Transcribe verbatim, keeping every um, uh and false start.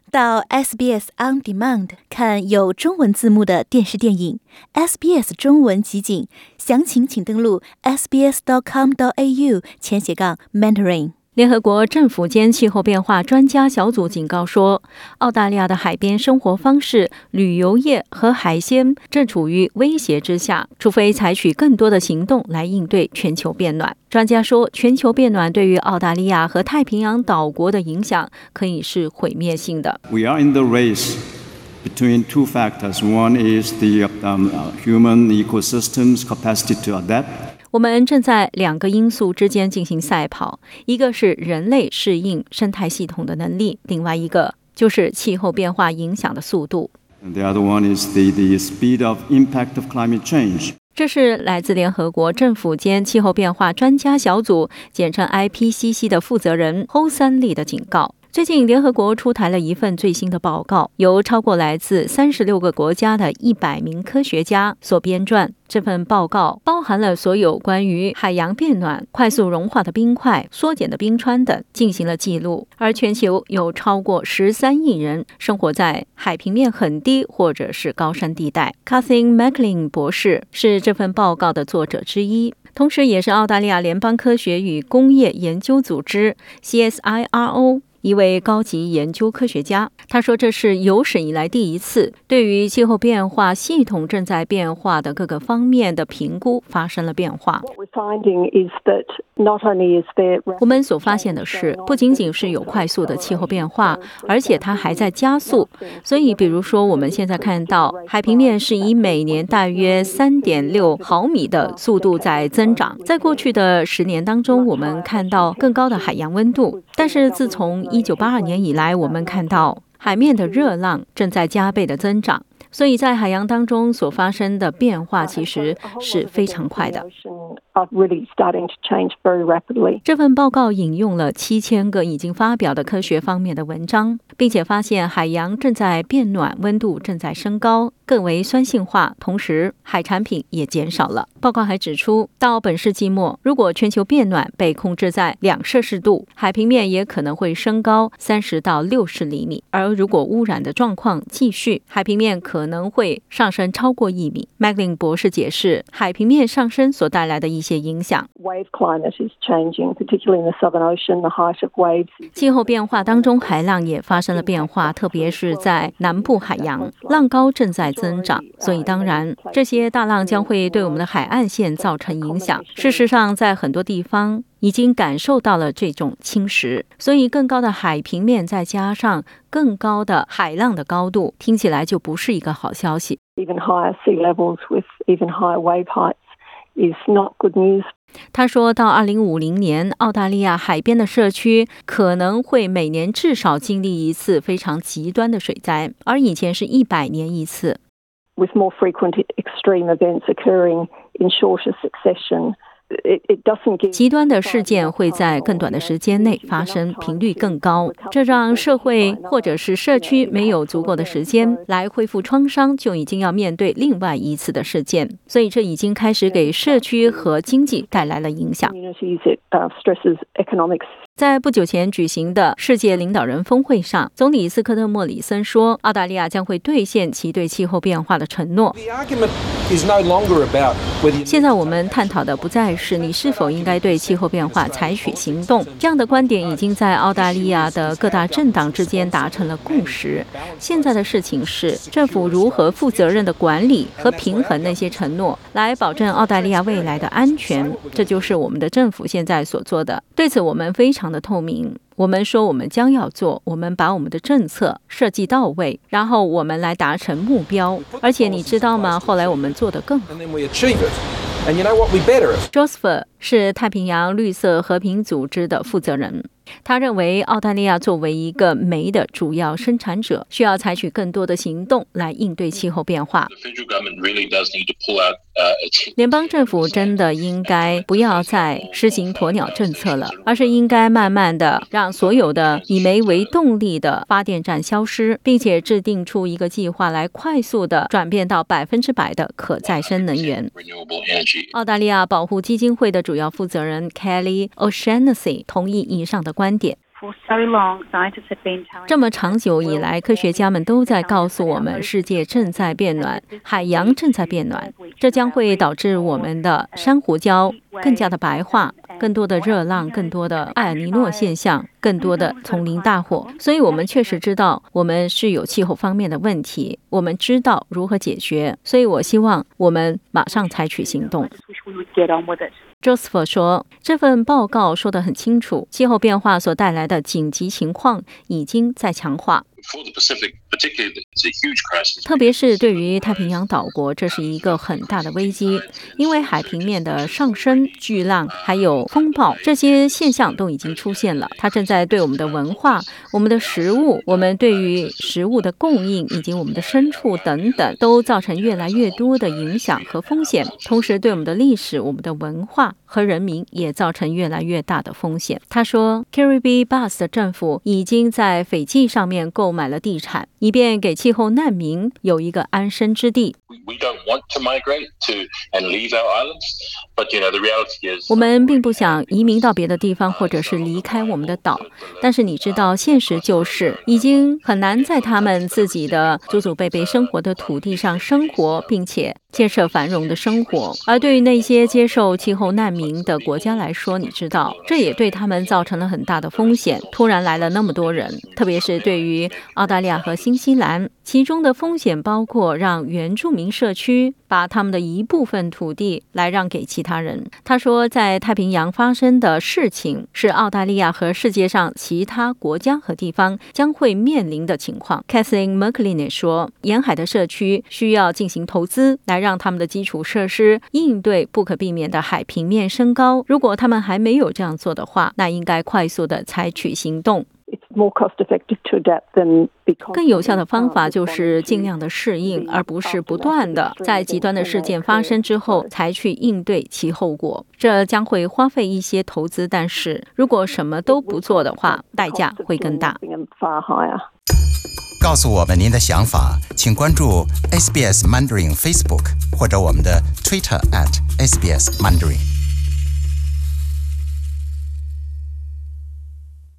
到 S B S On Demand 看有中文字幕的电视电影 S B S 中文集锦，详情请登录 s b s dot com dot a u 前斜杠 mentoring。联合国政府间气候变化专家小组警告说，澳大利亚的海边生活方式、旅游业和海鲜正处于威胁之下，除非采取更多的行动来应对全球变暖。专家说，全球变暖对于澳大利亚和太平洋岛国的影响可以是毁灭性的。 We are in the race between two factors. One is the um, human ecosystems capacity to adapt. 我们正在两个因素之间进行赛跑，一个是人类适应生态系统的能力，另外一个就是气候变化影响的速度。 And the other one is the, the speed of impact of climate change. 这是来自联合国政府间气候变化专家小组，简称 I P C C 的负责人侯三利的警告。最近，联合国出台了一份最新的报告，由超过来自三十六个国家的一百名科学家所编撰。这份报告包含了所有关于海洋变暖、快速融化的冰块、缩减的冰川等进行了记录。而全球有超过十三亿人生活在海平面很低或者是高山地带。Kathleen McLean 博士是这份报告的作者之一，同时也是澳大利亚联邦科学与工业研究组织 C S I R O一位高级研究科学家。他说，这是有史以来第一次对于气候变化系统正在变化的各个方面的评估发生了变化。我们所发现的是，不仅仅是有快速的气候变化，而且它还在加速。所以比如说，我们现在看到海平面是以每年大约 三点六毫米的速度在增长。在过去的十年当中，我们看到更高的海洋温度，但是自从一九八二年以来，我们看到海面的热浪正在加倍的增长，所以在海洋当中所发生的变化其实是非常快的。这份报告引用了七千个已经发表的科学方面的文章，并且发现海洋正在变暖，温度正在升高，更为酸性化，同时海产品也减少了。报告还指出，到本世纪末，如果全球变暖被控制在两摄氏度，海平面也可能会升高三十到六十厘米，而如果污染的状况继续，海平面可能会上升超过一米。McLean 博士解释海平面上升所带来的一些影响。气候变化当中，海浪也发生了变化，特别是在南部海洋，浪高正在增长，所以当然这些大浪将会对我们的海岸线造成影响。事实上，在很多地方已经感受到了这种侵蚀，所以更高的海平面再加上更高的海浪的高度，听起来就不是一个好消息。他说，到二零五零年，澳大利亚海边的社区可能会每年至少经历一次非常极端的水灾，而以前是一百年一次。 With more frequent extreme events occurring in shorter succession. 极端的事件会在更短的时间内发生，频率更高，这让社会或者是社区没有足够的时间来恢复创伤，就已经要面对另外一次的事件，所以这已经开始给社区和经济带来了影响。在不久前举行的世界领导人峰会上，总理斯科特·莫里森说，澳大利亚将会兑现其对气候变化的承诺。现在我们探讨的不再是你是否应该对气候变化采取行动，这样的观点已经在澳大利亚的各大政党之间达成了共识。现在的事情是，政府如何负责任地管理和平衡那些承诺，来保证澳大利亚未来的安全。这就是我们的政府现在所做的。对此，我们非常的透明。我们说我们将要做，我们把我们的政策设计到位，然后我们来达成目标。而且你知道吗？后来我们做得更好。Joseph 是太平洋绿色和平组织的负责人。他认为，澳大利亚作为一个煤的主要生产者，需要采取更多的行动来应对气候变化。联邦政府真的应该不要再施行鸵鸟政策了，而是应该慢慢的让所有的以煤为动力的发电站消失，并且制定出一个计划来快速的转变到百分之百的可再生能源。澳大利亚保护基金会的主要负责人 Kelly O'Shannessy 同意以上的观点。 这么长久以来，科学家们都在告诉我们，世界正在变暖，海洋正在变暖，这将会导致我们的珊瑚礁更加的白化，更多的热浪，更多的埃尔尼诺现象，更多的丛林大火。所以我们确实知道我们是有气候方面的问题，我们知道如何解决，所以我希望我们马上采取行动。Joseph 说，这份报告说得很清楚，气候变化所带来的紧急情况已经在强化，特别是对于太平洋岛国，这是一个很大的危机，因为海平面的上升、巨浪还有风暴，这些现象都已经出现了。它正在对我们的文化、我们的食物、我们对于食物的供应以及我们的牲畜等等，都造成越来越多的影响和风险。同时，对我们的历史、我们的文化和人民也造成越来越大的风险。他说 Kiribati 的政府已经在斐济上面购买了地产，以便给气候难民有一个安身之地。我们并不想移民到别的地方，或者是离开我们的岛，但是你知道，现实就是已经很难在他们自己的祖祖辈辈生活的土地上生活，并且建设繁荣的生活。而对于那些接受气候难民的国家来说，你知道，这也对他们造成了很大的风险。突然来了那么多人，特别是对于澳大利亚和新西兰，其中的风险包括让原住民社区把他们的一部分土地来让给其他人。他说，在太平洋发生的事情是澳大利亚和世界上其他国家和地方将会面临的情况。 Kathleen McLean 说，沿海的社区需要进行投资，来让他们的基础设施应对不可避免的海平面升高。如果他们还没有这样做的话，那应该快速的采取行动。更有效的方法就是尽量的适应，而不是不断的在极端的事件发生之后才去应对其后果。这将会花费一些投资，但是如果什么都不做的话，代价会更大。 告诉我们您的想法，请关注 S B S Mandarin Facebook 或者我们的 Twitter at S B S Mandarin。